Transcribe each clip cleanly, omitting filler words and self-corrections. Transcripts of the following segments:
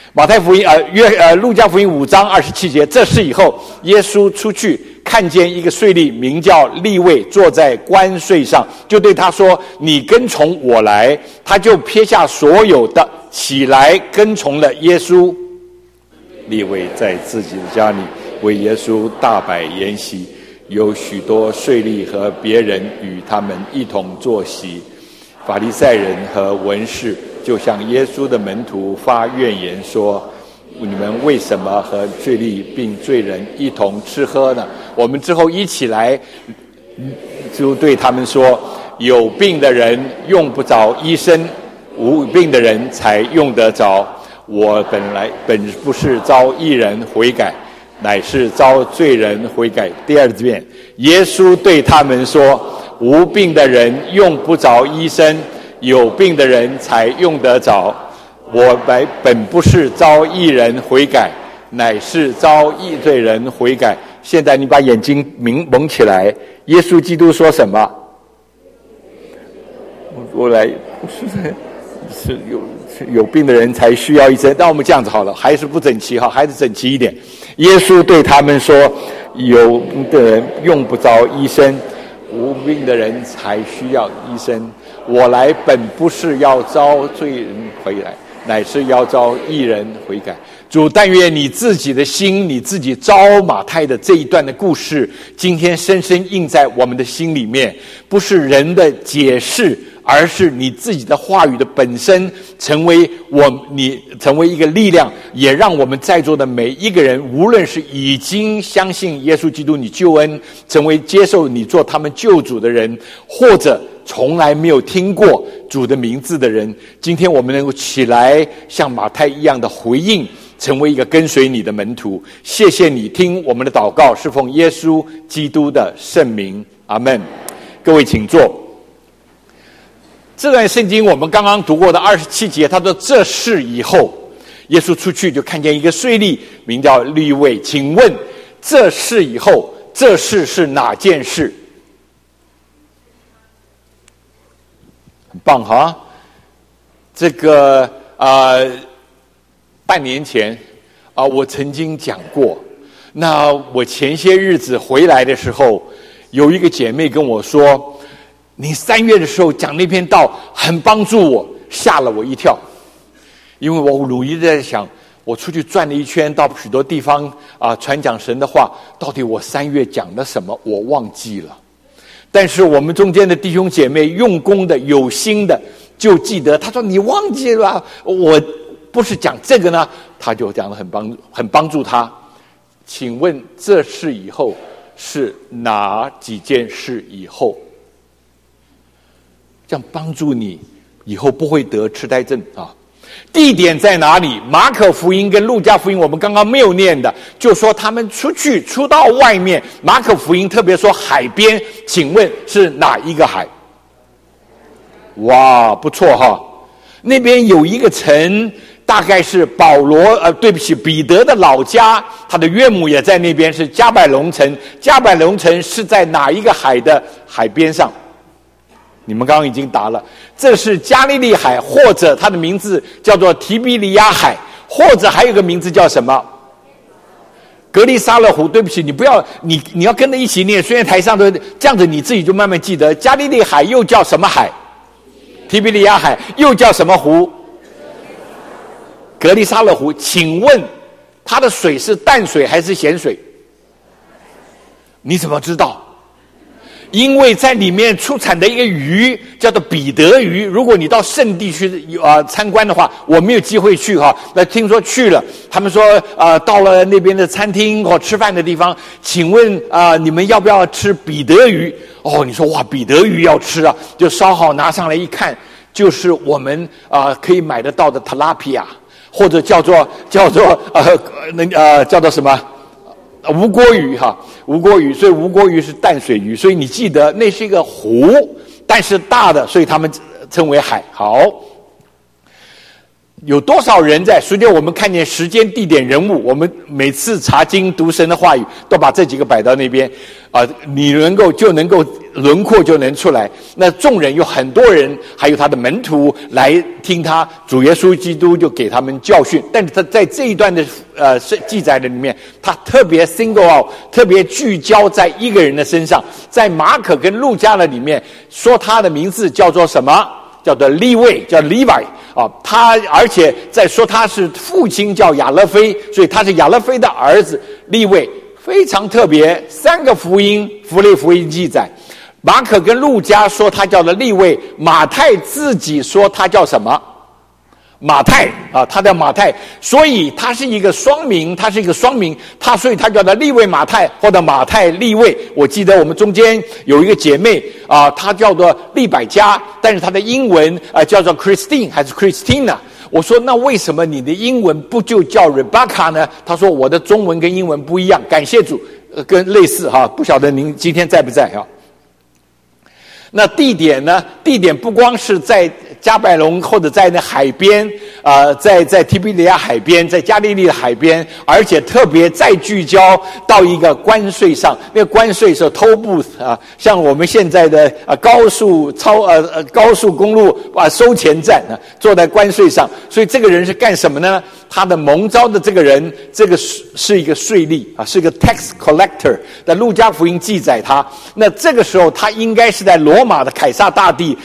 马太福音路加福音5章27节，这事以后，耶稣出去看见一个税吏名叫利未坐在关税上，就对他说：“你跟从我来。”他就撇下所有的，起来跟从了耶稣。利未在自己的家里为耶稣大摆筵席，有许多税吏和别人与他们一同坐席。法利赛人和文士就向耶稣的门徒发怨言说：“你们为什么和税吏并罪人一同吃喝呢？”我们之后一起来就对他们说：“有病的人用不着医生，无病的人才用得着。我本不是召义人悔改，乃是召罪人悔改。”第二遍，耶稣对他们说：“无病的人用不着医生，有病的人才用得着。我本不是召义人悔改，乃是召罪人悔改。”现在你把眼睛蒙起来，耶稣基督说什么？我来是有病的人才需要医生。那我们这样子好了，还是不整齐哈，还是整齐一点。耶稣对他们说：“有病的人用不着医生，无病的人才需要医生。我来本不是要召罪人回来，乃是要召义人悔改。”主，但愿你自己的心，你自己召马太的这一段的故事，今天深深印在我们的心里面，不是人的解释，而是你自己的话语的本身，成为你成为一个力量，也让我们在座的每一个人，无论是已经相信耶稣基督你救恩，成为接受你做他们救主的人，或者从来没有听过主的名字的人，今天我们能够起来像马太一样的回应，成为一个跟随你的门徒。谢谢你听我们的祷告，是奉耶稣基督的圣名，阿们。各位请坐。这段圣经我们刚刚读过的27节，他说这事以后，耶稣出去就看见一个税吏名叫利未。请问这事以后，这事是哪件事？很棒哈！这个半年前我曾经讲过。那我前些日子回来的时候，有一个姐妹跟我说：“你3月的时候讲那篇道很帮助我，吓了我一跳。”因为我努力在想，我出去转了一圈，到许多地方传讲神的话，到底我3月讲了什么，我忘记了。但是我们中间的弟兄姐妹用功的、有心的，就记得。他说：“你忘记了？我不是讲这个呢。”他就讲得很帮助他。请问这事以后是哪几件事以后？这样帮助你以后不会得痴呆症啊。地点在哪里？马可福音跟路加福音我们刚刚没有念的，就说他们出到外面。马可福音特别说海边，请问是哪一个海？哇，不错哈。那边有一个城，大概是彼得的老家，他的岳母也在那边，是加百隆城。加百隆城是在哪一个海的海边上？你们刚刚已经答了，这是加利利海，或者它的名字叫做提比利亚海，或者还有一个名字叫什么？格利沙勒湖。对不起，你不要你要跟着一起念，虽然台上都这样子，你自己就慢慢记得。加利利海又叫什么海？提比利亚海又叫什么湖？格利沙勒湖。请问它的水是淡水还是咸水？你怎么知道？因为在里面出产的一个鱼叫做彼得鱼。如果你到圣地去参观的话，我没有机会去哈。那听说去了，他们说到了那边的餐厅或吃饭的地方，请问你们要不要吃彼得鱼？哦，你说哇，彼得鱼要吃啊，就烧好拿上来一看，就是我们可以买得到的 tilapia， 或者叫做什么？无锅鱼哈，无锅鱼，所以无锅鱼是淡水鱼，所以你记得那是一个湖，但是大的，所以他们称为海。好， 有多少人在？随着我们看见时间、地点、人物，我们每次查经读神的话语，都把这几个摆到那边你能够轮廓就能出来。那众人有很多人，还有他的门徒来听他，主耶稣基督就给他们教训。但是他在这一段的记载的里面，他特别 single out， 特别聚焦在一个人的身上。在马可跟路加的里面说他的名字叫做什么？叫做利未，叫 Levi 他而且在说他是父亲叫亚勒腓，所以他是亚勒腓的儿子利未，非常特别。三个福音，腓利福音记载，马可跟路加说他叫做利未，马太自己说他叫什么？马太他叫马太，所以他是一个双名，所以他叫做利未马太或者马太利未。我记得我们中间有一个姐妹她叫做利百加，但是她的英文叫做 Christine 还是 Christina。我说那为什么你的英文不就叫 Rebecca 呢？她说我的中文跟英文不一样，感谢主，跟类似不晓得您今天在不在那地点呢？地点不光是在加百隆或者在那海边在提比利亚海边，在加利利的海边，而且特别再聚焦到一个关税上。那个关税是偷步像我们现在的高速公路收钱站坐在关税上。所以这个人是干什么呢？他的蒙召的这个人，这个是一个税吏是一个 tax collector。在路加福音记载他，那这个时候他应该是在罗马的凯撒大帝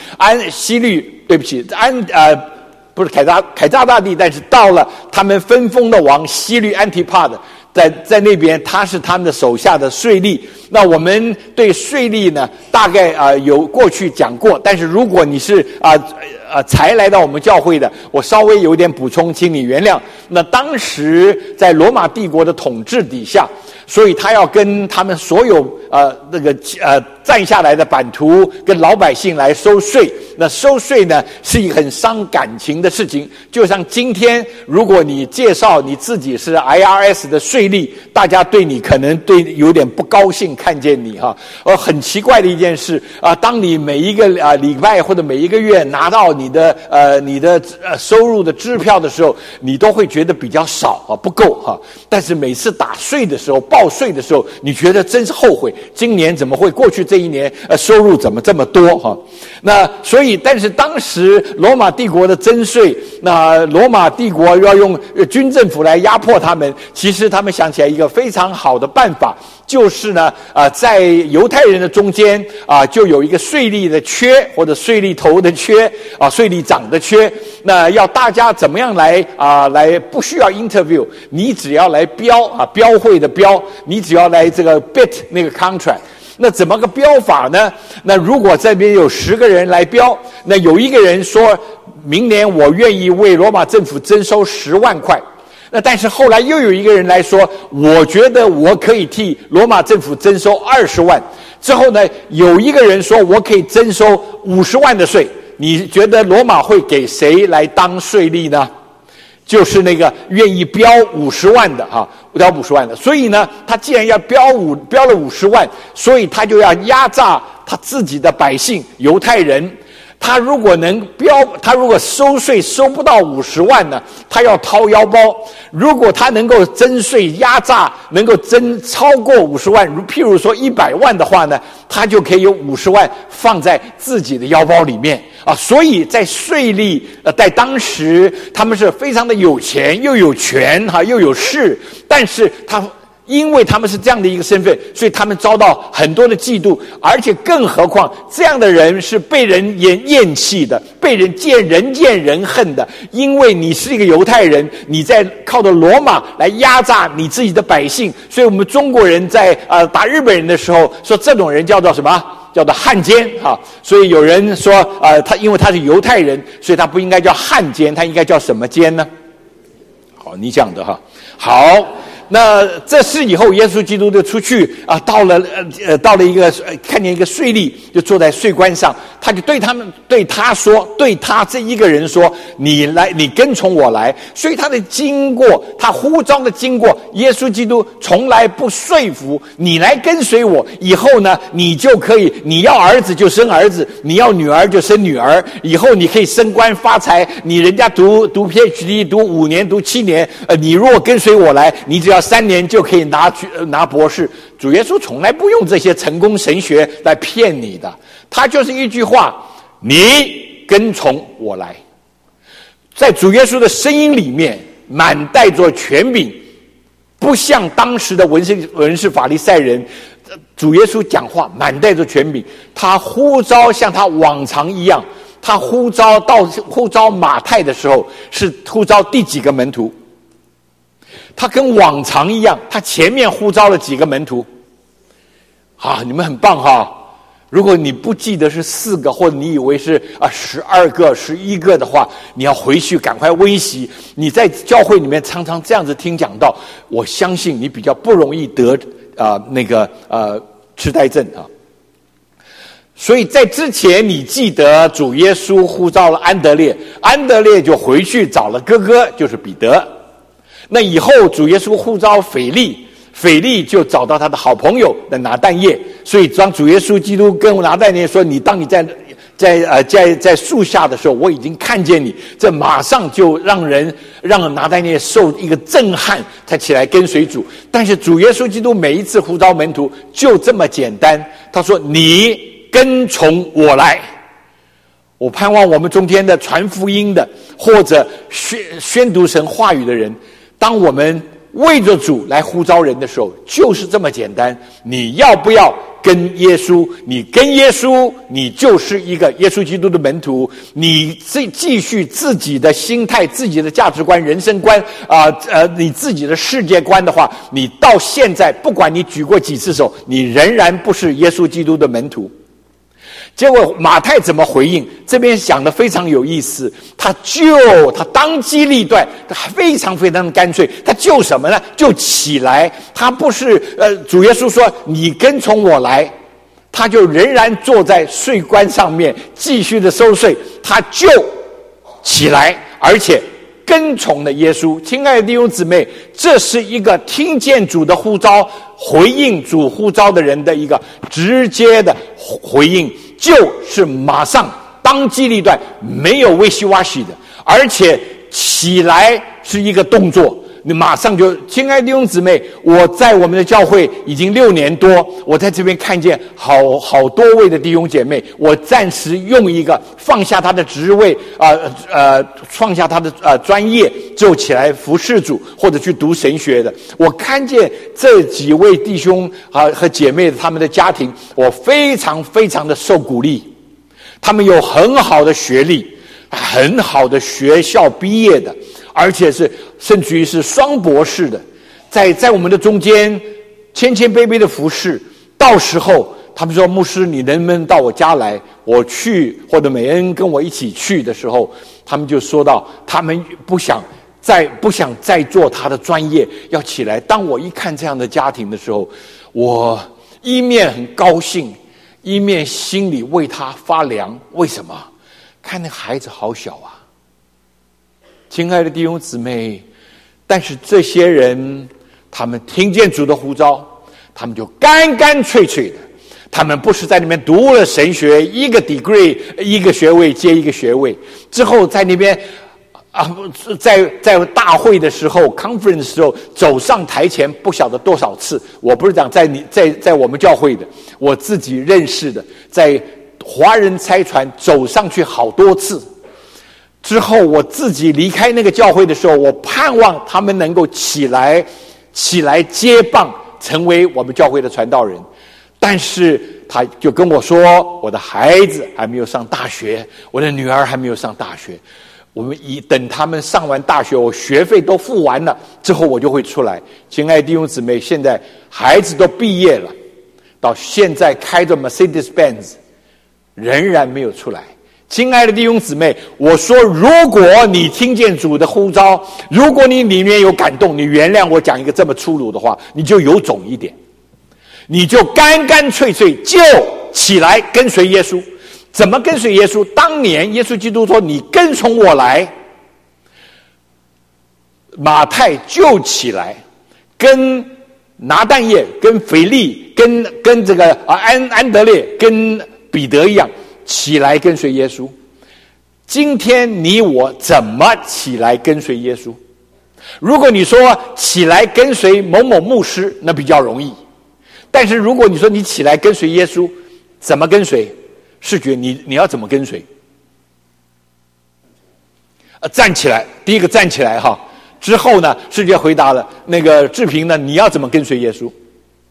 不是凯撒大帝，但是到了他们分封的王希律安提帕的，在那边他是他们的手下的税吏。那我们对税吏呢大概有过去讲过，但是如果你是才来到我们教会的，我稍微有点补充，请你原谅。那当时在罗马帝国的统治底下，所以他要跟他们所有站下来的版图跟老百姓来收税。那收税呢是一个很伤感情的事情，就像今天如果你介绍你自己是 IRS 的税吏，大家对你可能有点不高兴，看见你很奇怪的一件事当你每一个礼拜或者每一个月拿到你的收入的支票的时候，你都会觉得比较少不够但是每次打税的时候，报税的时候，你觉得真是后悔，今年怎么会过去这一年收入怎么这么多那所以但是当时罗马帝国的征税，那罗马帝国要用军政府来压迫他们，其实他们想起来一个非常好的办法，就是呢在犹太人的中间就有一个税吏的缺，或者税吏头的缺税吏长的缺。那要大家怎么样来不需要 interview， 你只要来标会的标，你只要来这个 bid 那个 contract。那怎么个标法呢？那如果这边有10个人来标，那有一个人说明年我愿意为罗马政府征收10万块，那但是后来又有一个人来说，我觉得我可以替罗马政府征收20万。之后呢，有一个人说我可以征收50万的税。你觉得罗马会给谁来当税吏呢？就是那个愿意标50万的标50万的。所以呢，他既然要标了50万，所以他就要压榨他自己的百姓犹太人。他如果收税收不到50万呢，他要掏腰包；如果他能够征税压榨，能够征超过50万，譬如说100万的话呢，他就可以有50万放在自己的腰包里面所以在税吏在当时他们是非常的有钱，又有权又有势，但是因为他们是这样的一个身份，所以他们遭到很多的嫉妒，而且更何况这样的人是被人厌弃的，被人见人恨的。因为你是一个犹太人，你在靠着罗马来压榨你自己的百姓，所以我们中国人在打日本人的时候说这种人叫做什么？叫做汉奸所以有人说因为他是犹太人，所以他不应该叫汉奸，他应该叫什么奸呢？好，你讲的好。 那这事以后，耶稣基督就出去啊，到了一个看见一个税吏就坐在税关上，他就对他这一个人说：“你来，你跟从我来。”所以他的经过，他呼召的经过，耶稣基督从来不说服你来跟随我。以后呢，你就可以，你要儿子就生儿子，你要女儿就生女儿。以后你可以升官发财，人家读 PhD 读5年读7年，你若跟随我来，你只要3年就可以拿博士。主耶稣从来不用这些成功神学来骗你的，他就是一句话：你跟从我来。在主耶稣的声音里面满带着权柄，不像当时的文士法利赛人，主耶稣讲话满带着权柄。他呼召像他往常一样，他呼召马太的时候是呼召第几个门徒？他跟往常一样，他前面呼召了几个门徒？你们很棒哈！如果你不记得是4个，或者你以为是12个、11个的话，你要回去赶快温习。你在教会里面常常这样子听讲道，我相信你比较不容易得痴呆症啊。所以在之前，你记得主耶稣呼召了安德烈，安德烈就回去找了哥哥，就是彼得。那以后主耶稣呼召腓利，腓利就找到他的好朋友的拿但业。所以当主耶稣基督跟拿但业说：“当你在树下的时候，我已经看见你。”这马上就让拿但业受一个震撼，才起来跟随主。但是主耶稣基督每一次呼召门徒就这么简单，他说：“你跟从我来。”我盼望我们中间的传福音的，或者宣读神话语的人，当我们为着主来呼召人的时候，就是这么简单。你要不要跟耶稣？你跟耶稣，你就是一个耶稣基督的门徒。你继续自己的心态、自己的价值观、人生观你自己的世界观的话，你到现在不管你举过几次手，你仍然不是耶稣基督的门徒。结果马太怎么回应？这边想得非常有意思，他当机立断，他非常非常的干脆。他就什么呢？就起来。他不是主耶稣说你跟从我来，他就仍然坐在税关上面继续的收税，他就起来，而且跟从了耶稣。亲爱的弟兄姊妹，这是一个听见主的呼召，回应主呼召的人的一个直接的回应，就是马上当机立断，没有微西挖西的，而且起来是一个动作。你马上就，亲爱的弟兄姊妹，我在我们的教会已经6年多，我在这边看见好多位的弟兄姐妹，我暂时用一个放下他的职位放下他的专业，就起来服侍主，或者去读神学的。我看见这几位弟兄和姐妹他们的家庭，我非常非常的受鼓励。他们有很好的学历，很好的学校毕业的，而且是甚至于是双博士的，在我们的中间谦谦卑卑的服侍。到时候他们说：“牧师，你能不能到我家来？我去，或者美恩跟我一起去的时候，他们就说到，他们不想再做他的专业，要起来。”当我一看这样的家庭的时候，我一面很高兴，一面心里为他发凉。为什么？看那孩子好小啊！亲爱的弟兄姊妹，但是这些人，他们听见主的呼召，他们就干干脆脆的，他们不是在那边读了神学，一个 degree 一个学位接一个学位，之后在那边在大会的时候 conference 的时候走上台前不晓得多少次。我不是讲在我们教会的，我自己认识的，在华人差传走上去好多次。之后我自己离开那个教会的时候，我盼望他们能够起来接棒，成为我们教会的传道人。但是他就跟我说，我的孩子还没有上大学，我的女儿还没有上大学，我们等他们上完大学，我学费都付完了之后，我就会出来。亲爱的弟兄姊妹，现在孩子都毕业了，到现在开着 Mercedes-Benz 仍然没有出来。 亲爱的弟兄姊妹，我说如果你听见主的呼召，如果你里面有感动，你原谅我讲一个这么粗鲁的话，你就有种一点，你就干干脆脆就起来跟随耶稣。怎么跟随耶稣？当年耶稣基督说你跟从我来，马太就起来跟拿但业、跟腓利、跟这个安德烈、跟彼得一样起来跟随耶稣。今天你我怎么起来跟随耶稣？如果你说起来跟随某某牧师，那比较容易。但是如果你说你起来跟随耶稣，怎么跟随？视觉你要怎么跟随？站起来，第一个站起来哈。之后呢，世界回答了那个志平呢，你要怎么跟随耶稣？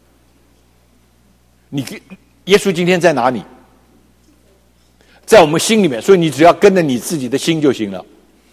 耶稣今天在哪里？在我们心里面，所以你只要跟着你自己的心就行了。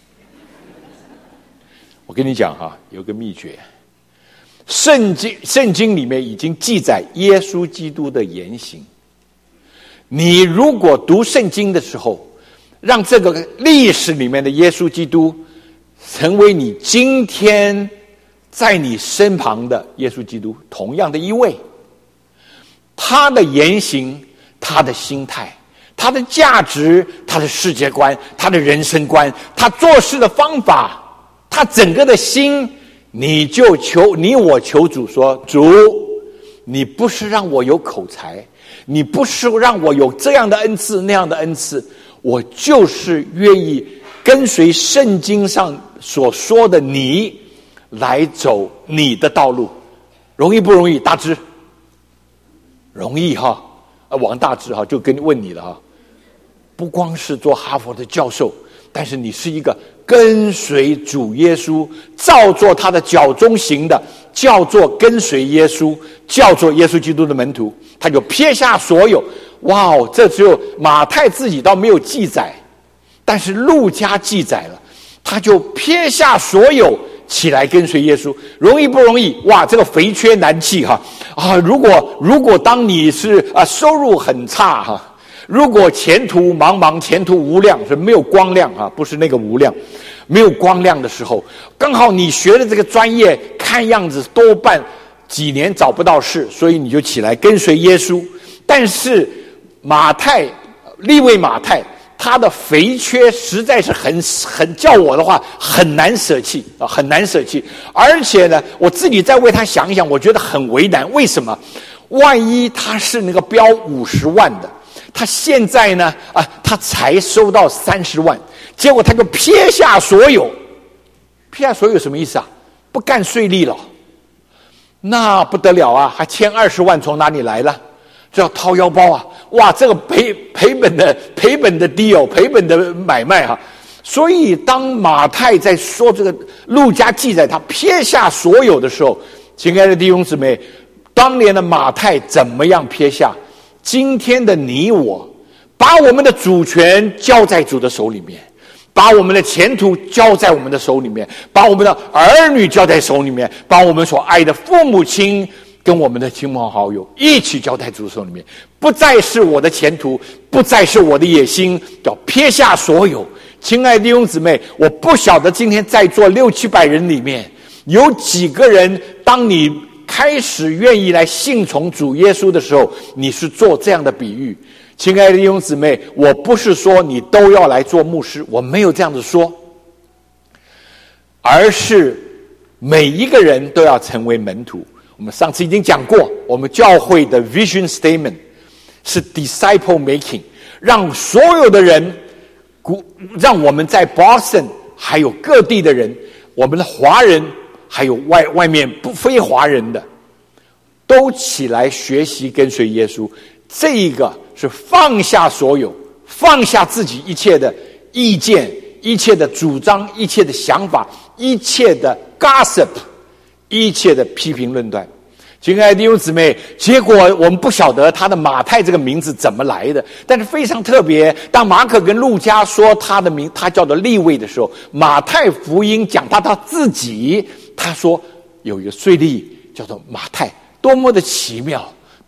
我跟你讲哈，有个秘诀，圣经里面已经记载耶稣基督的言行。你如果读圣经的时候，让这个历史里面的耶稣基督成为你今天在你身旁的耶稣基督同样的一位，他的言行，他的心态，他的价值，他的世界观，他的人生观，他做事的方法，他整个的心，你我求主说，主，你不是让我有口才，你不是让我有这样的恩赐那样的恩赐，我就是愿意跟随圣经上所说的你来走你的道路。容易不容易？大致容易哈。王大致哈，就问你了哈。不光是做哈佛的教授，但是你是一个跟随主耶稣，照做他的脚中行的，叫做跟随耶稣，叫做耶稣基督的门徒。他就撇下所有，哇哦，这只有马太自己倒没有记载，但是路加记载了，他就撇下所有起来跟随耶稣。容易不容易？哇，这个肥缺难弃哈啊！如果当你是收入很差哈，如果前途茫茫，前途无量，是没有光亮啊，不是那个无量，没有光亮的时候，刚好你学的这个专业看样子多半几年找不到事，所以你就起来跟随耶稣。但是利未马太他的肥缺实在是很叫我的话很难舍弃啊，很难舍弃。而且呢，我自己再为他想一想，我觉得很为难。为什么？万一他是那个标50万的，他现在呢他才收到30万，结果他就撇下所有。撇下所有什么意思啊？不干税吏了，那不得了啊！还欠20万从哪里来了？这要掏腰包啊！哇，这个赔本的 deal， 赔本的买卖啊！所以当马太在说这个路加记载他撇下所有的时候，亲爱的弟兄姊妹，当年的马太怎么样撇下？今天的你我，把我们的主权交在主的手里面，把我们的前途交在我们的手里面，把我们的儿女交在手里面，把我们所爱的父母亲跟我们的亲朋好友一起交在主手里面，不再是我的前途，不再是我的野心，要撇下所有。亲爱的弟兄姊妹，我不晓得今天在座600-700人里面有几个人，当你开始愿意来信从主耶稣的时候，你是做这样的比喻。亲爱的弟兄姊妹，我不是说你都要来做牧师，我没有这样子说，而是每一个人都要成为门徒。我们上次已经讲过，我们教会的 vision statement 是 disciple making， 让所有的人，让我们在 Boston 还有各地的人，我们的华人还有外面非华人的，都起来学习跟随耶稣。这一个是放下所有，放下自己一切的意见，一切的主张，一切的想法，一切的 gossip， 一切的批评论断。亲爱的弟兄姊妹，结果我们不晓得他的马太这个名字怎么来的，但是非常特别。当马可跟路加说他的名，他叫做利未的时候，马太福音讲他自己，他说有一个税吏叫做马太，多么的奇妙，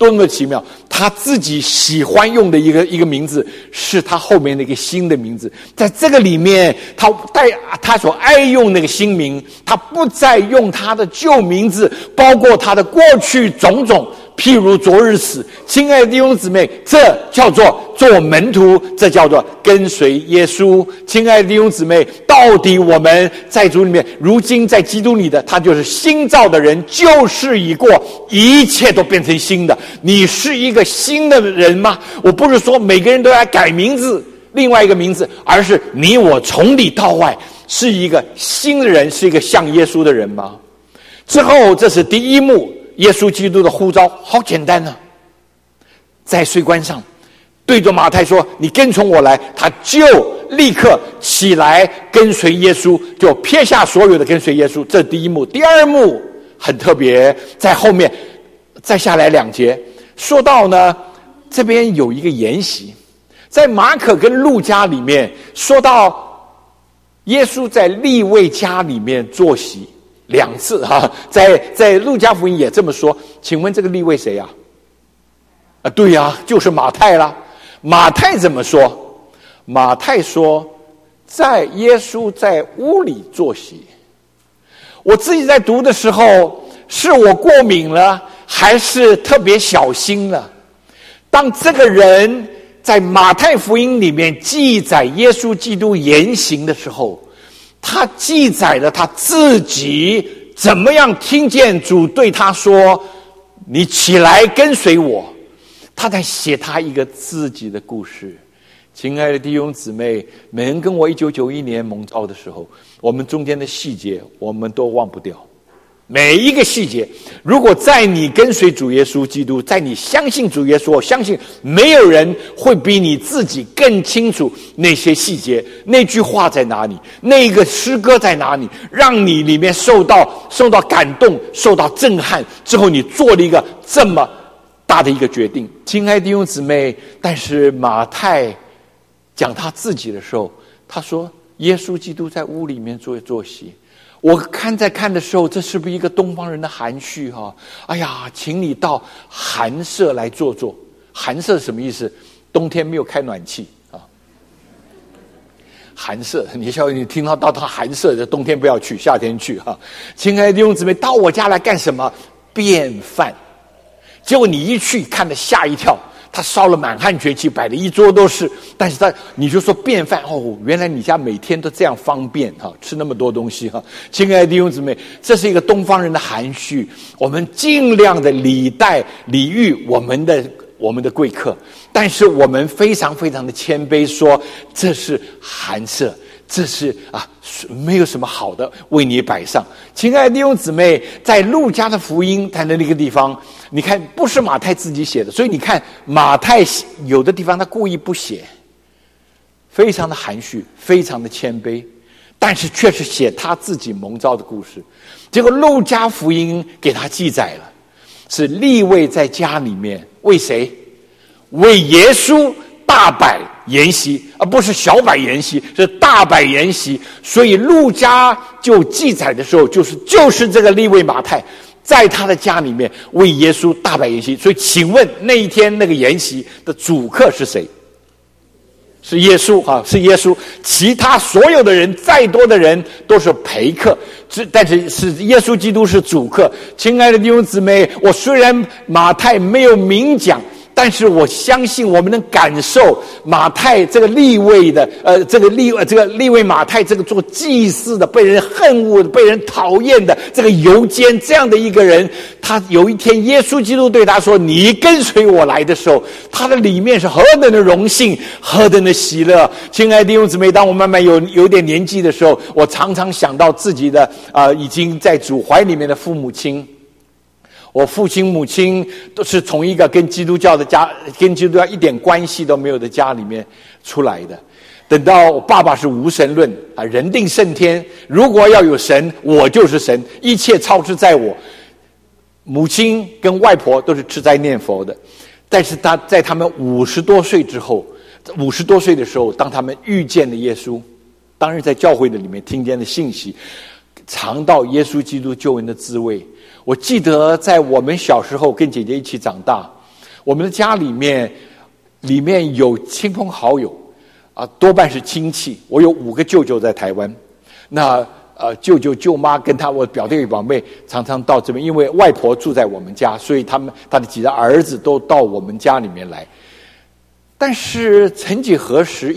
多么奇妙！他自己喜欢用的一个名字，是他后面的一个新的名字。在这个里面，他所爱用那个新名，他不再用他的旧名字，包括他的过去种种，譬如昨日死。亲爱的弟兄姊妹，这叫做做门徒，这叫做跟随耶稣。亲爱的弟兄姊妹，到底我们在主里面，如今在基督里的，他就是新造的人，旧事已过，一切都变成新的。你是一个新的人吗？我不是说每个人都要改名字，另外一个名字，而是你我从里到外是一个新的人，是一个像耶稣的人吗？之后，这是第一幕，耶稣基督的呼召，好简单啊，在税关上对着马太说：“你跟从我来。”他就立刻起来跟随耶稣，就撇下所有的跟随耶稣。这第一幕。第二幕很特别，在后面再下来2节说到呢，这边有一个筵席，在马可跟路加里面说到耶稣在利未家里面坐席2次哈，在路加福音也这么说。请问这个利未谁啊？对呀，就是马太啦。马太怎么说？马太说，在耶稣在屋里坐席。我自己在读的时候，是我过敏了，还是特别小心了？当这个人在马太福音里面记载耶稣基督言行的时候，他记载了他自己怎么样听见主对他说：“你起来跟随我。”他在写他一个自己的故事。亲爱的弟兄姊妹们，跟我1991年蒙召的时候，我们中间的细节我们都忘不掉，每一个细节。如果在你跟随主耶稣基督，在你相信主耶稣，我相信没有人会比你自己更清楚那些细节，那句话在哪里，那个诗歌在哪里，让你里面受到感动，受到震撼之后，你做了一个这么大的一个决定。亲爱的弟兄姊妹，但是马太讲他自己的时候，他说耶稣基督在屋里面坐席。我在看的时候，这是不是一个东方人的含蓄哈？哎呀，请你到寒舍来坐坐。寒舍什么意思？冬天没有开暖气啊。寒舍，你听到他寒舍的，冬天不要去，夏天去哈。亲爱的弟兄姊妹，到我家来干什么？便饭。结果你一去，看得吓一跳，他烧了满汉全席，摆了一桌都是。但是你就说便饭哦，原来你家每天都这样方便哈，吃那么多东西哈。亲爱的弟兄姊妹，这是一个东方人的含蓄，我们尽量的礼待礼遇我们的贵客，但是我们非常非常的谦卑，说这是寒舍，这是没有什么好的为你摆上。亲爱的弟兄姊妹，在路加的福音在那个地方，你看不是马太自己写的，所以你看马太有的地方他故意不写，非常的含蓄，非常的谦卑，但是却是写他自己蒙召的故事。结果路加福音给他记载了，是利未在家里面为谁？为耶稣大摆筵席，而不是小摆筵席，是大摆筵席。所以路加就记载的时候，就是这个利未马太在他的家里面为耶稣大摆筵席。所以请问那一天那个宴席的主客是谁？是耶稣啊，是耶稣。其他所有的人，再多的人都是陪客，但是耶稣基督是主客。亲爱的弟兄姊妹，我虽然马太没有明讲，但是我相信我们能感受马太这个利未的这个利未马太这个做祭司的，被人恨恶的，被人讨厌的这个游监这样的一个人，他有一天耶稣基督对他说：“你跟随我来”的时候，他的里面是何等的荣幸，何等的喜乐。亲爱的弟兄姊妹，当我慢慢有点年纪的时候，我常常想到自己的已经在主怀里面的父母亲。我父亲母亲都是从一个跟基督教一点关系都没有的家里面出来的。等到我爸爸是无神论人定胜天，如果要有神，我就是神，一切操之在我。母亲跟外婆都是吃斋念佛的，但是在他们50多岁之后，50多岁的时候，当他们遇见了耶稣，当然在教会的里面听见了信息，尝到耶稣基督救恩的滋味。我记得在我们小时候跟姐姐一起长大， 我们的家里面有亲朋好友多半是亲戚。我有5个舅舅在台湾，那舅舅舅妈跟我表弟表妹常常到这边，因为外婆住在我们家，所以他的几个儿子都到我们家里面来。但是曾几何时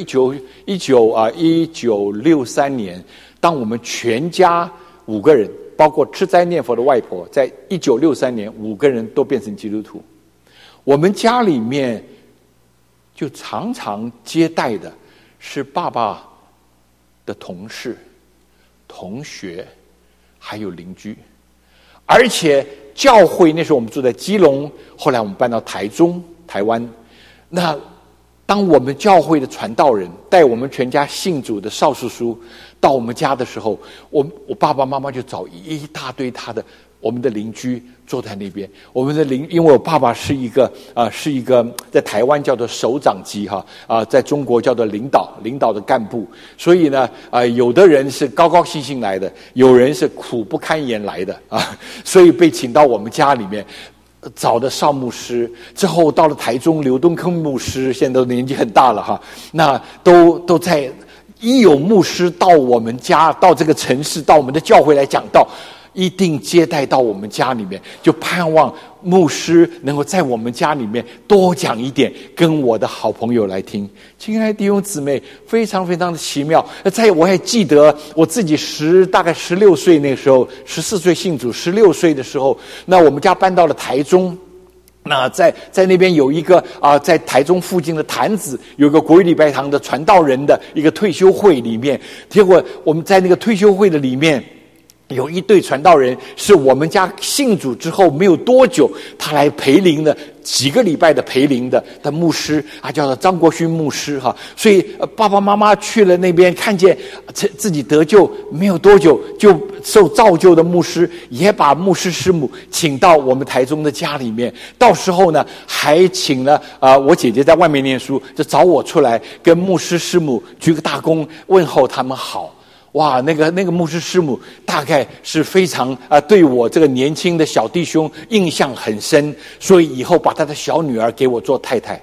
，1963年，当我们全家5个人，包括吃斋念佛的外婆，在1963年5个人都变成基督徒，我们家里面就常常接待的是爸爸的同事、同学还有邻居。而且教会那时候我们住在基隆，后来我们搬到台湾。那当我们教会的传道人带我们全家信主的邵叔叔到我们家的时候，我爸爸妈妈就找一大堆我们的邻居坐在那边。因为我爸爸是一个在台湾叫做首长级在中国叫做领导的干部，所以呢有的人是高高兴兴来的，有人是苦不堪言来的所以被请到我们家里面。找的邵牧师之后，到了台中刘东坑牧师，现在都年纪很大了那都在。一有牧师到我们家，到这个城市，到我们的教会来讲道，一定接待到我们家里面，就盼望牧师能够在我们家里面多讲一点，跟我的好朋友来听。亲爱的弟兄姊妹，非常非常的奇妙。我还记得我自己大概16岁那个时候，14岁信主，16岁的时候，那我们家搬到了台中。那在那边有一个在台中附近的潭子，有个国语礼拜堂的传道人的一个退休会里面，结果我们在那个退休会的里面，有一对传道人是我们家信主之后没有多久，他来陪灵的，几个礼拜的陪灵的牧师叫做张国勋牧师所以爸爸妈妈去了那边，看见自己得救没有多久就受造就的牧师，也把牧师师母请到我们台中的家里面。到时候呢，还请了我姐姐在外面念书，就找我出来跟牧师师母鞠个大躬，问候他们好。哇，那个牧师师母大概是非常对我这个年轻的小弟兄印象很深，所以以后把他的小女儿给我做太太。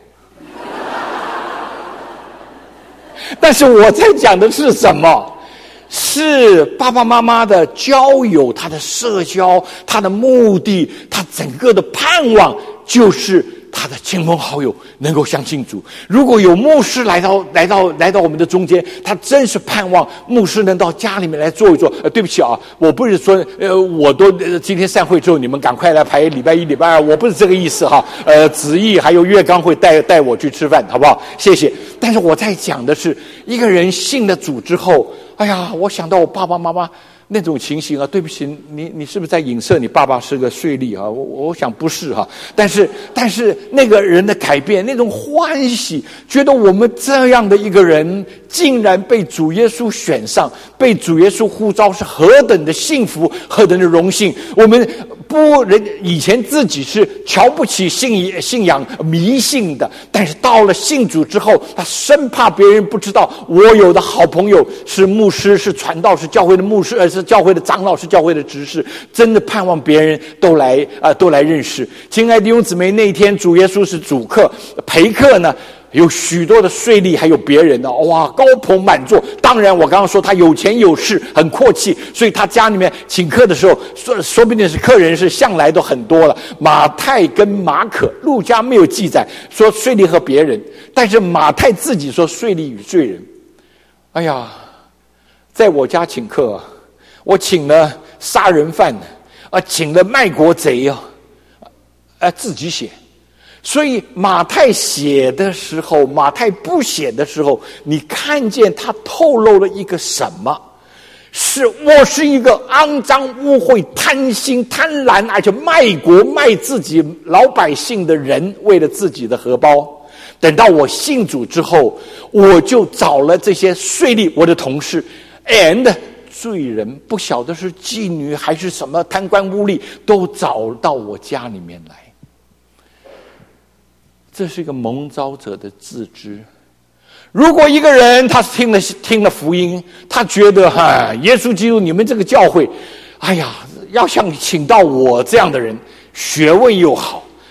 但是我在讲的是什么？是爸爸妈妈的交友，他的社交，他的目的，他整个的盼望就是他的亲朋好友能够相信主。如果有牧师来到我们的中间，他真是盼望牧师能到家里面来坐一坐。对不起我不是说我都今天散会之后你们赶快来排礼拜1礼拜2，我不是这个意思子毅还有岳刚会带我去吃饭，好不好？谢谢。但是我在讲的是一个人信了主之后，哎呀，我想到我爸爸妈妈那种情形对不起，你是不是在影射你爸爸是个税吏我想不是但是那个人的改变，那种欢喜，觉得我们这样的一个人竟然被主耶稣选上，被主耶稣呼召，是何等的幸福，何等的荣幸。我们以前自己是瞧不起信仰迷信的，但是到了信主之后，他生怕别人不知道我有的好朋友是牧师，是传道，是教会的牧师，是教会的长老，是教会的执事，真的盼望别人都来认识。亲爱的弟兄姊妹，那一天主耶稣是主客，陪客呢有许多的税吏，还有别人哇，高朋满座。当然我刚刚说他有钱有势，很阔气，所以他家里面请客的时候，说不定是客人是向来都很多了。马太跟马可，路加没有记载说税吏和别人，但是马太自己说税吏与罪人。哎呀，在我家请客我请了杀人犯请了卖国贼自己写。所以马太写的时候，马太不写的时候，你看见他透露了一个什么？是我是一个肮脏污秽贪心贪婪，而且卖国卖自己老百姓的人，为了自己的荷包。等到我信主之后，我就找了这些税吏，我的同事 and 罪人，不晓得是妓女还是什么贪官污吏，都找到我家里面来。这是一个蒙召者的自知。如果一个人他听了福音，他觉得耶稣基督你们这个教会，哎呀，要想请到我这样的人，学问又好，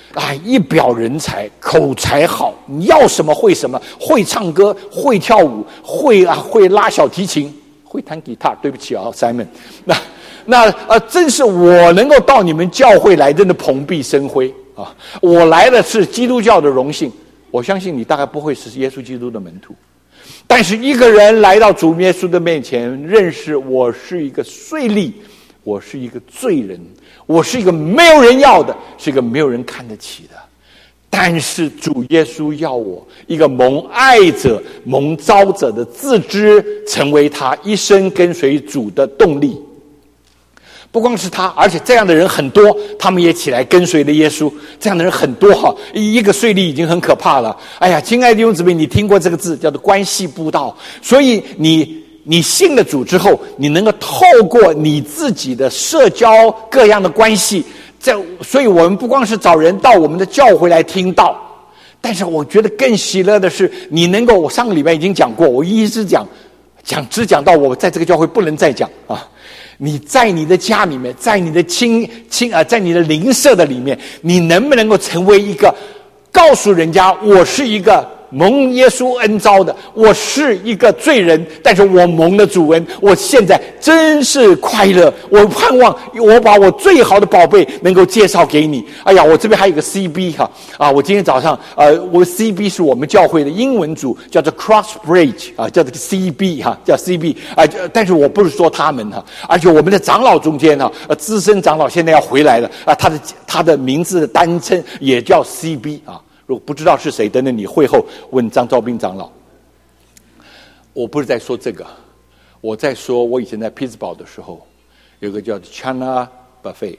一表人才，口才好，你要什么会什么，会唱歌，会跳舞，会拉小提琴，会弹吉他。对不起啊 ，Simon， 真是我能够到你们教会来，真的蓬荜生辉啊！我来的是基督教的荣幸，我相信你大概不会是耶稣基督的门徒，但是一个人来到主耶稣的面前，认识我是一个税吏，我是一个罪人，我是一个没有人要的，是一个没有人看得起的。但是主耶稣要我一个蒙爱者、蒙召者的自知，成为他一生跟随主的动力。不光是他，而且这样的人很多，他们也起来跟随了耶稣。这样的人很多哈，一个税吏已经很可怕了。哎呀，亲爱的弟兄姊妹，你听过这个字叫做关系布道。所以你信了主之后，你能够透过你自己的社交各样的关系，所以我们不光是找人到我们的教会来听道，但是我觉得更喜乐的是，你能够，我上个礼拜已经讲过，我一直只讲到我在这个教会不能再讲啊。你在你的家里面，在你的在你的邻舍的里面，你能不能够成为一个告诉人家我是一个蒙耶稣恩召的，我是一个罪人，但是我蒙了主恩，我现在真是快乐，我盼望我把我最好的宝贝能够介绍给你。哎呀，我这边还有个 CB 我今天早上我 CB 是我们教会的英文组，叫做 Crossbridge 叫做 CB 叫 CB 但是我不是说他们而且我们的长老中间资深长老现在要回来了他的名字的单称也叫 CB 如果不知道是谁，等等你会后问张昭斌长老。我不是在说这个，我在说我以前在匹兹堡的时候，有个叫 China Buffet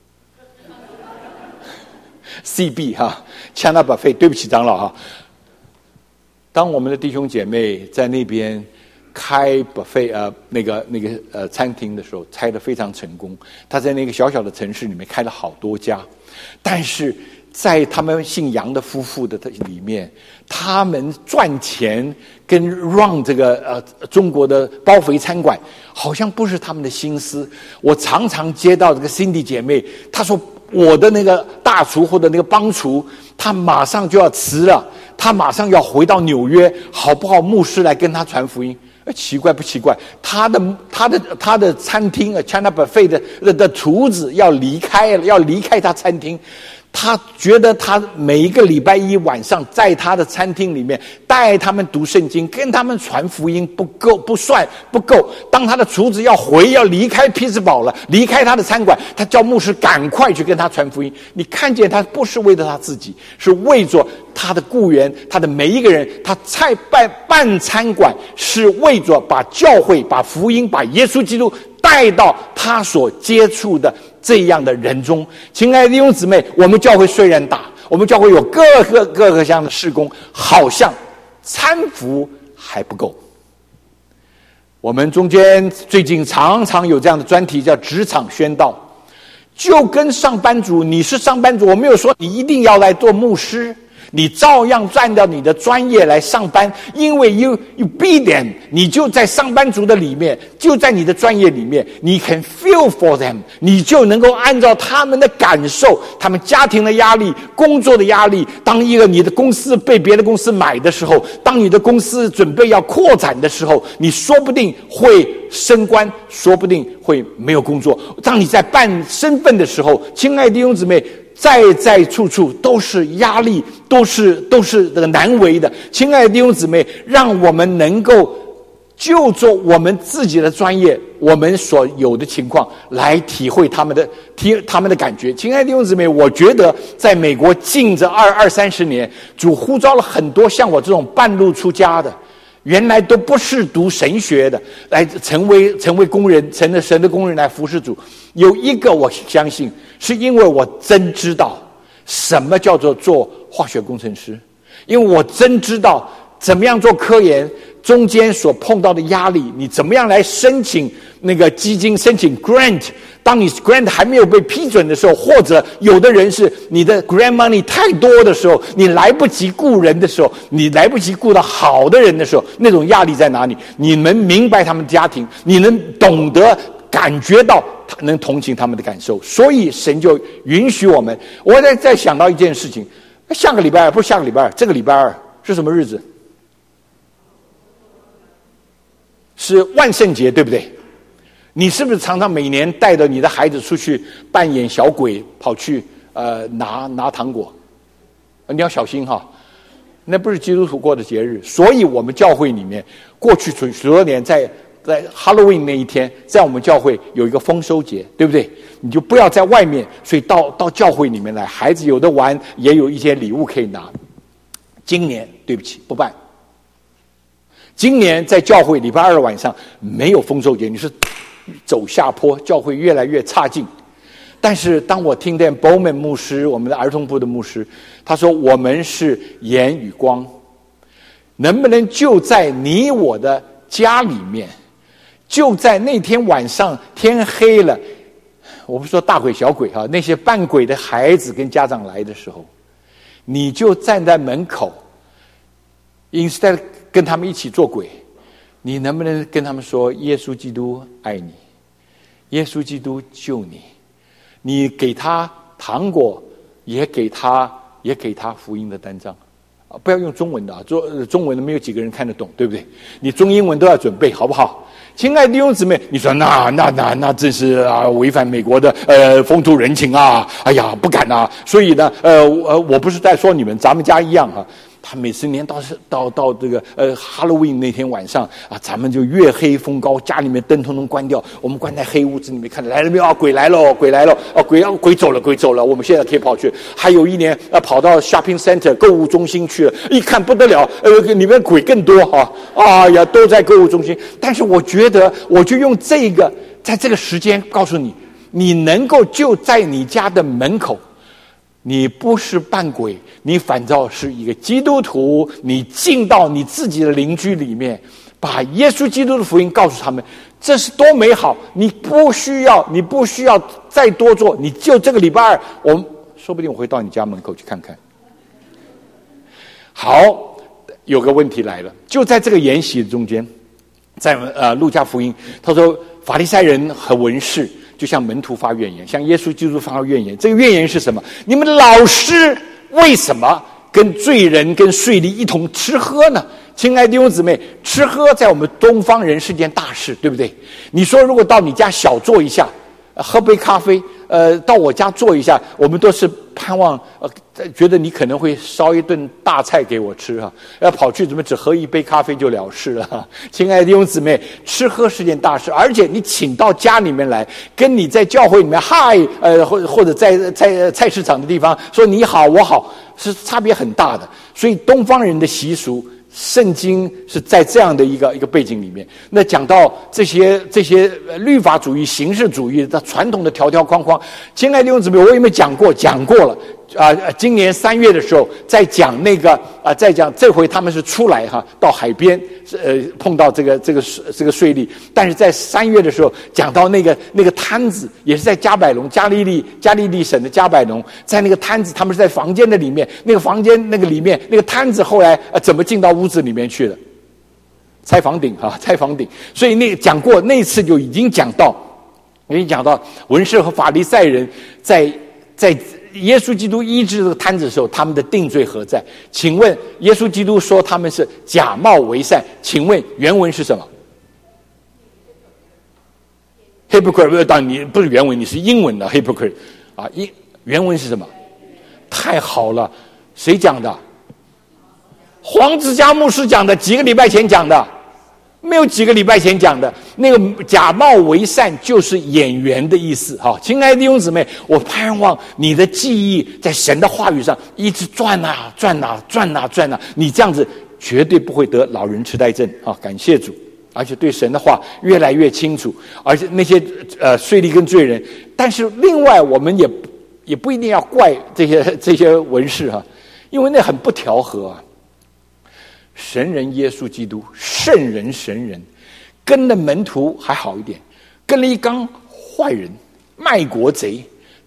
CB China Buffet。 对不起长老当我们的弟兄姐妹在那边开 buffet 那个餐厅的时候，开得非常成功。他在那个小小的城市里面开了好多家，但是在他们姓杨的夫妇的里面，他们赚钱跟 run 这个中国的包肥餐馆好像不是他们的心思。我常常接到这个 Cindy 姐妹，她说我的那个大厨或者那个帮厨，他马上就要辞了，他马上要回到纽约，好不好牧师来跟他传福音？奇怪不奇怪？他的餐厅China Buffet 的厨子要离开他餐厅。他觉得他每一个礼拜一晚上在他的餐厅里面带他们读圣经，跟他们传福音不够。当他的厨子要离开匹兹堡了，离开他的餐馆，他叫牧师赶快去跟他传福音。你看见他不是为了他自己，是为着他的雇员，他的每一个人。他办餐馆是为着把教会、把福音、把耶稣基督带到他所接触的这样的人中。亲爱的弟兄姊妹，我们教会虽然大，我们教会有各个项的事工，好像餐服还不够。我们中间最近常常有这样的专题叫职场宣道，就跟上班族，你是上班族，我没有说你一定要来做牧师，你照样占掉你的专业来上班，因为 you be them， 你就在上班族的里面，就在你的专业里面，你 can feel for them， 你就能够按照他们的感受，他们家庭的压力、工作的压力，当你的公司被别的公司买的时候，当你的公司准备要扩展的时候，你说不定会升官，说不定会没有工作。当你在办身份的时候，亲爱的弟兄姊妹，在处处都是压力，都是这个难为的。亲爱的弟兄姊妹，让我们能够就做我们自己的专业，我们所有的情况来体会他们的感觉。亲爱的弟兄姊妹，我觉得在美国近这20-30年，主呼召了很多像我这种半路出家的，原来都不是读神学的，来成为工人，成了神的工人来服侍主。有一个我相信是因为我真知道什么叫做化学工程师，因为我真知道怎么样做科研中间所碰到的压力，你怎么样来申请那个基金，申请 grant， 当你 grant 还没有被批准的时候，或者有的人是你的 grant money 太多的时候，你来不及雇人的时候，你来不及雇到好的人的时候，那种压力在哪里？你们明白他们家庭，你能懂得感觉到能同情他们的感受，所以神就允许我们。我再想到一件事情，下个礼拜二不是下个礼拜二，这个礼拜二是什么日子？是万圣节，对不对？你是不是常常每年带着你的孩子出去扮演小鬼，跑去拿糖果？你要小心哈，那不是基督徒过的节日。所以我们教会里面过去许多年在 Halloween 那一天，在我们教会有一个丰收节，对不对？你就不要在外面，所以到教会里面来，孩子有的玩，也有一些礼物可以拿。今年对不起，不办。今年在教会礼拜二晚上没有丰收节，你是走下坡，教会越来越差劲。但是当我听见 Bowman 牧师，我们的儿童部的牧师，他说我们是盐与光，能不能就在你我的家里面，就在那天晚上天黑了，我不说大鬼小鬼哈，那些扮鬼的孩子跟家长来的时候，你就站在门口 instead 跟他们一起做鬼，你能不能跟他们说耶稣基督爱你，耶稣基督救你，你给他糖果，也给他福音的单张。不要用中文的啊，中文的没有几个人看得懂，对不对？你中英文都要准备，好不好？亲爱的弟兄姊妹，你说那真是啊，违反美国的风土人情啊！哎呀，不敢啊！所以呢，我不是在说你们，咱们家一样啊。他每次年到这个Halloween 那天晚上啊，咱们就月黑风高，家里面灯通通关掉，我们关在黑屋子里面看，来了没有啊？鬼来了，鬼来了！哦，鬼走了，我们现在可以跑去。还有一年跑到 shopping center 购物中心去了，一看不得了，里面鬼更多哈！哎呀，都在购物中心。但是我觉得，我就用这个，在这个时间告诉你，你能够就在你家的门口。你不是扮鬼，你反倒是一个基督徒，你进到你自己的邻居里面，把耶稣基督的福音告诉他们，这是多美好！你不需要再多做，你就这个礼拜二，说不定我会到你家门口去看看。好，有个问题来了，就在这个筵席中间，在路加福音，他说法利赛人和文士就向门徒发怨言，向耶稣基督发怨言。这个怨言是什么？你们老师为什么跟罪人跟税吏一同吃喝呢？亲爱的弟兄姊妹，吃喝在我们东方人是件大事，对不对？你说如果到你家小坐一下，喝杯咖啡，到我家坐一下，我们都是盼望觉得你可能会烧一顿大菜给我吃啊，要跑去怎么只喝一杯咖啡就了事了。亲爱的弟兄姊妹，吃喝是件大事，而且你请到家里面来，跟你在教会里面嗨，或者在菜市场的地方说你好我好，是差别很大的。所以东方人的习俗，圣经是在这样的一个背景里面。那讲到这些律法主义、形式主义的传统的条条框框，亲爱的弟兄姊妹，我有没有讲过了？今年3月的时候，在讲在讲这回他们是出来到海边，碰到这个税吏，但是在3月的时候讲到那个摊子，也是在加百隆，加利利省的加百隆，在那个摊子，他们是在房间的里面，那个房间那个里面那个摊子后来怎么进到屋子里面去了？拆房顶，所以讲过那次就已经讲到文士和法利赛人在耶稣基督医治这个摊子的时候，他们的定罪何在？请问耶稣基督说他们是假冒为善，请问原文是什么 ？hypocrite， 当然你不是原文，你是英文的 hypocrite 啊，原文是什么？太好了，谁讲的？黄子嘉牧师讲的，几个礼拜前讲的。没有几个礼拜前讲的那个假冒为善就是演员的意思。好，亲爱的弟兄姊妹，我盼望你的记忆在神的话语上一直转啊，你这样子绝对不会得老人痴呆症。好，感谢主，而且对神的话越来越清楚，而且那些税吏跟罪人，但是另外我们也不一定要怪这些文士因为那很不调和啊。神人耶稣基督，圣人神人，跟了门徒还好一点，跟了一帮坏人、卖国贼，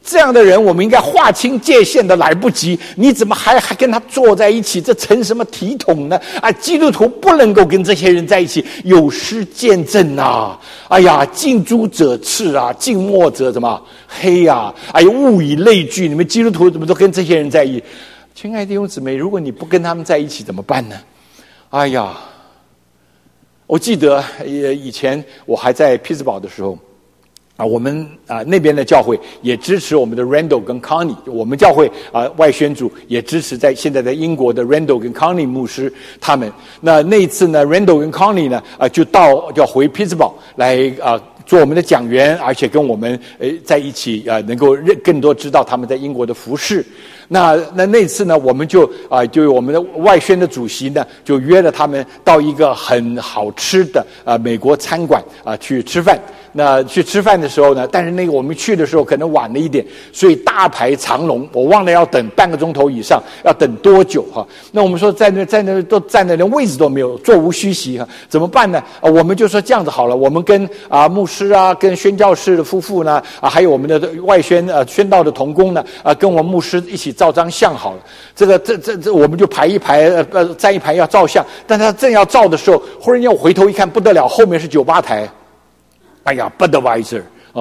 这样的人我们应该划清界限的来不及，你怎么还跟他坐在一起？这成什么体统呢？啊，基督徒不能够跟这些人在一起，有失见证啊！哎呀，近朱者赤啊，近墨者什么黑啊！哎呀，物以类聚，你们基督徒怎么都跟这些人在一起？亲爱的弟兄姊妹，如果你不跟他们在一起怎么办呢？哎呀，我记得以前我还在匹兹堡的时候我们那边的教会也支持我们的 Randall 跟 Connie， 我们教会外宣组也支持现在在英国的 Randall 跟 Connie 牧师他们。那一次呢 Randall 跟 Connie 呢就要回匹兹堡来做我们的讲员，而且跟我们在一起能够更多知道他们在英国的服事。那次呢，我们就我们的外宣的主席呢，就约了他们到一个很好吃的美国餐馆去吃饭。那去吃饭的时候呢，但是那个我们去的时候可能晚了一点，所以大排长龙，我忘了要等半个钟头以上，要等多久哈？那我们说在那都站的连位置都没有，座无虚席哈，怎么办呢？我们就说这样子好了，我们跟牧师跟宣教士的夫妇呢还有我们的外宣宣道的同工呢跟我们牧师一起照张相好了。这我们就排一排站一排要照相，但他正要照的时候，忽然间我回头一看不得了，后面是酒吧台。哎呀 Budweiser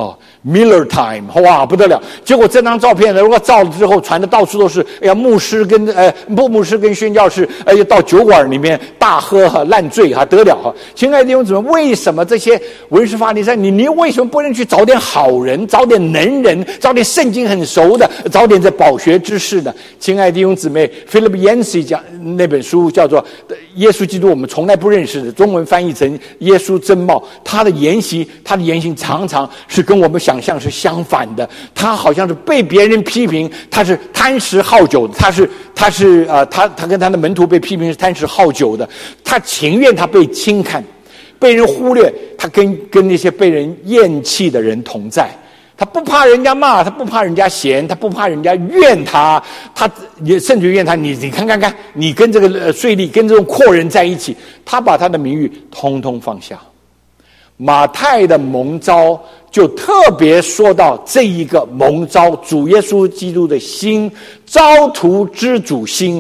Miller Time， 哇不得了！结果这张照片如果照了之后传的到处都是，哎呀牧师跟宣教士到酒馆里面大喝烂醉得了亲爱的弟兄姊妹，为什么这些文士法利赛你为什么不能去找点好人，找点能人，找点圣经很熟的，找点这饱学之士呢？亲爱的弟兄姊妹， Philip Yancey 讲那本书叫做耶稣基督我们从来不认识的，中文翻译成耶稣真貌。他的言行常常是跟我们想象是相反的，他好像是被别人批评他是贪食好酒的，他跟他的门徒被批评是贪食好酒的，他情愿他被轻看被人忽略，他跟那些被人厌弃的人同在，他不怕人家骂，他不怕人家嫌，他不怕人家怨他也甚至怨他，你看，你跟这个税吏跟这种阔人在一起，他把他的名誉通通放下。马太的蒙召就特别说到这一个蒙召主耶稣基督的心，召徒之主心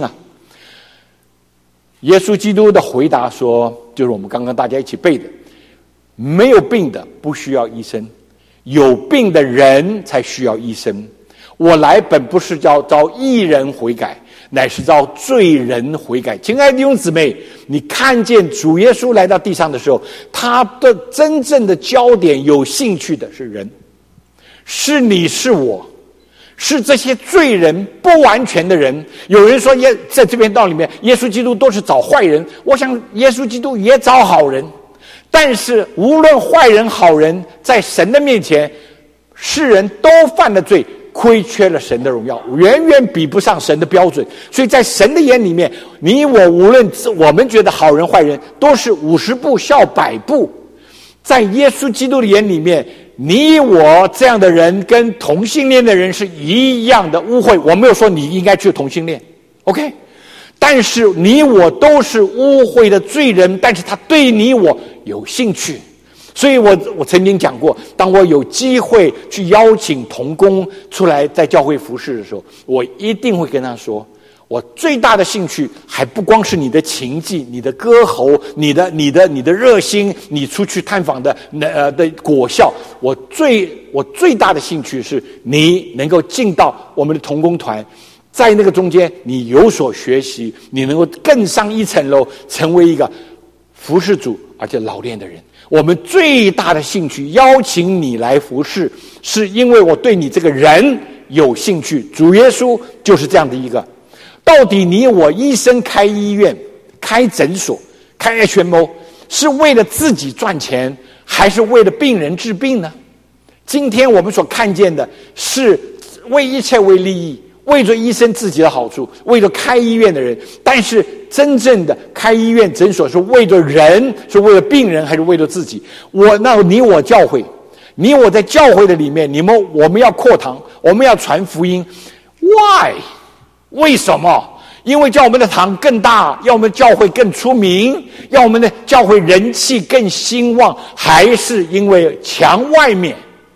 耶稣基督的回答说，就是我们刚刚大家一起背的，没有病的不需要医生，有病的人才需要医生。我来本不是招义人悔改，乃是招罪人悔改。亲爱的弟兄姊妹，你看见主耶稣来到地上的时候，他的真正的焦点有兴趣的是人，是你是我，是这些罪人不完全的人。有人说在这篇道里面耶稣基督都是找坏人，我想耶稣基督也找好人，但是无论坏人好人，在神的面前世人都犯了罪，亏缺了神的荣耀，远远比不上神的标准。所以在神的眼里面，你我无论我们觉得好人坏人都是50步笑100步，在耶稣基督的眼里面，你我这样的人跟同性恋的人是一样的污秽。我没有说你应该去同性恋 OK， 但是你我都是污秽的罪人，但是他对你我有兴趣。所以我曾经讲过，当我有机会去邀请同工出来在教会服事的时候，我一定会跟他说，我最大的兴趣还不光是你的情技，你的歌喉，你的热心，你出去探访的果效。我最大的兴趣是你能够进到我们的同工团，在那个中间你有所学习，你能够更上一层楼，成为一个服事主而且老练的人。我们最大的兴趣邀请你来服事，是因为我对你这个人有兴趣。主耶稣就是这样的一个。到底你我医生开医院、开诊所、开HMO，是为了自己赚钱，还是为了病人治病呢？今天我们所看见的是为一切为利益，为着医生自己的好处，为着开医院的人。但是真正的开医院诊所是为着人，是为了病人，还是为了自己？那你我教会，你我在教会的里面，我们要扩堂，我们要传福音。 Why？ 为什么？因为叫我们的堂更大，要我们教会更出名，要我们的教会人气更兴旺，还是因为墙外面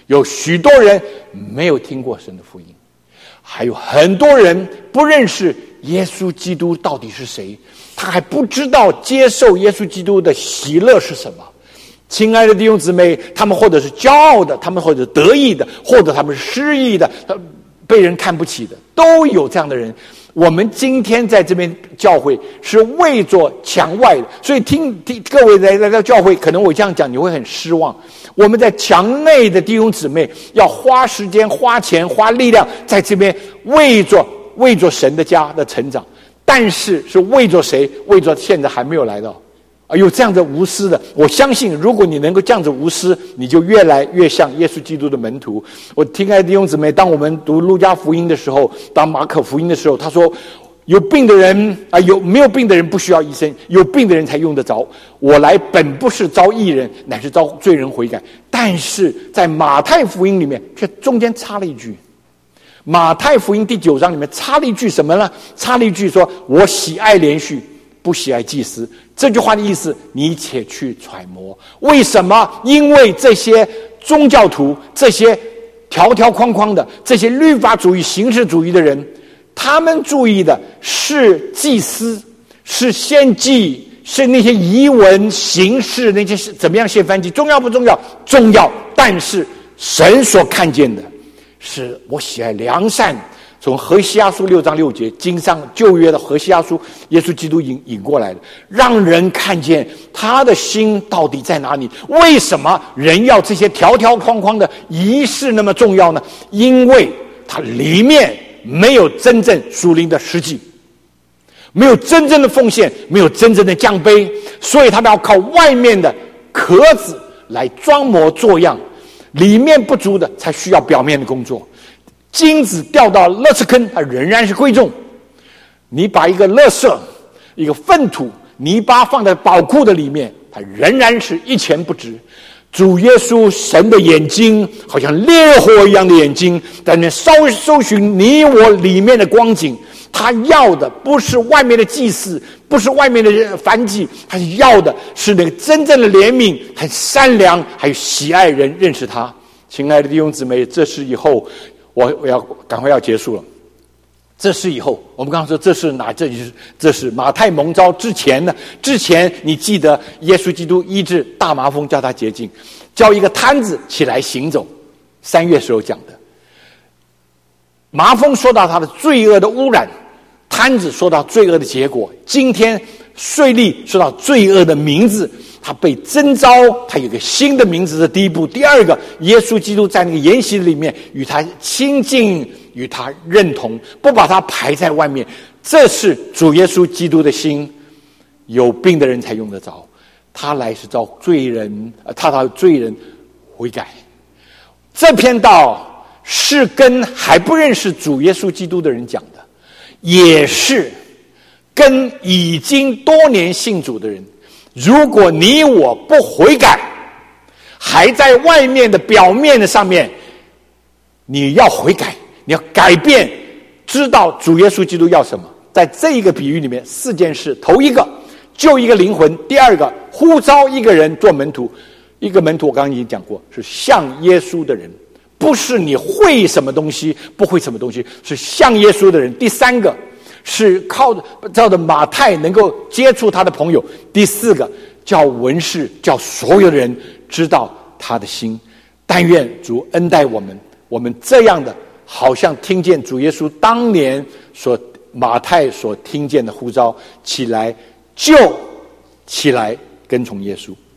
有许多人没有听过神的福音，还有很多人不认识耶稣基督到底是谁，他还不知道接受耶稣基督的喜乐是什么。亲爱的弟兄姊妹，他们或者是骄傲的，他们或者得意的，或者他们是失意的，被人看不起的，都有这样的人。我们今天在这边教会是为着墙外的，所以听各位来到教会，可能我这样讲你会很失望。我们在墙内的弟兄姊妹要花时间、花钱、花力量，在这边为着神的家的成长，但是是为着谁？为着现在还没有来到。有这样的无私的，我相信如果你能够这样子无私，你就越来越像耶稣基督的门徒。我亲爱的弟兄姊妹，当我们读路加福音的时候，当马可福音的时候，他说有病的人有没有病的人不需要医生，有病的人才用得着。我来本不是招义人，乃是招罪人悔改。但是在马太福音里面却中间插了一句，马太福音第9章里面插了一句什么呢？插了一句说，我喜爱连续，不喜爱祭司。这句话的意思你且去揣摩。为什么？因为这些宗教徒，这些条条框框的，这些律法主义、形式主义的人，他们注意的是祭司，是献祭，是那些仪文形式，那些怎么样献燔祭，重要不重要？重要。但是神所看见的是我喜爱良善。从何西阿书6章6节，经上旧约的何西阿书，耶稣基督引过来的，让人看见他的心到底在哪里。为什么人要这些条条框框的仪式那么重要呢？因为它里面没有真正属灵的实际，没有真正的奉献，没有真正的降杯，所以他们要靠外面的壳子来装模作样，里面不足的才需要表面的工作。金子掉到垃圾坑，它仍然是贵重。你把一个垃圾、一个粪土、泥巴放在宝库的里面，它仍然是一钱不值。主耶稣神的眼睛好像烈火一样的眼睛，在那搜寻你我里面的光景。他要的不是外面的祭祀，不是外面的燔祭，他要的是那个真正的怜悯、很善良，还有喜爱人，认识他。亲爱的弟兄姊妹，这是以后我要赶快要结束了。这是以后，我们刚刚说这是哪？这是马太蒙召之前呢？之前你记得耶稣基督医治大麻风，叫他洁净，叫一个瘫子起来行走。3月时候讲的，麻风说到他的罪恶的污染，瘫子说到罪恶的结果。今天税吏说到罪恶的名字。他被征召，他有个新的名字的第一步。第二个，耶稣基督在那个筵席里面与他亲近，与他认同，不把他排在外面。这是主耶稣基督的心。有病的人才用得着，他来是招罪人，他到罪人悔改。这篇道是跟还不认识主耶稣基督的人讲的，也是跟已经多年信主的人。如果你我不悔改，还在外面的表面的上面，你要悔改，你要改变，知道主耶稣基督要什么。在这一个比喻里面，4件事：头一个救一个灵魂，第二个呼召一个人做门徒。一个门徒我刚刚已经讲过，是像耶稣的人，不是你会什么东西不会什么东西，是像耶稣的人。第三个是照着马太能够接触他的朋友。第4个叫文士，叫所有的人知道他的心。但愿主恩待我们，我们这样的好像听见主耶稣当年马太所听见的呼召，起来跟从耶稣。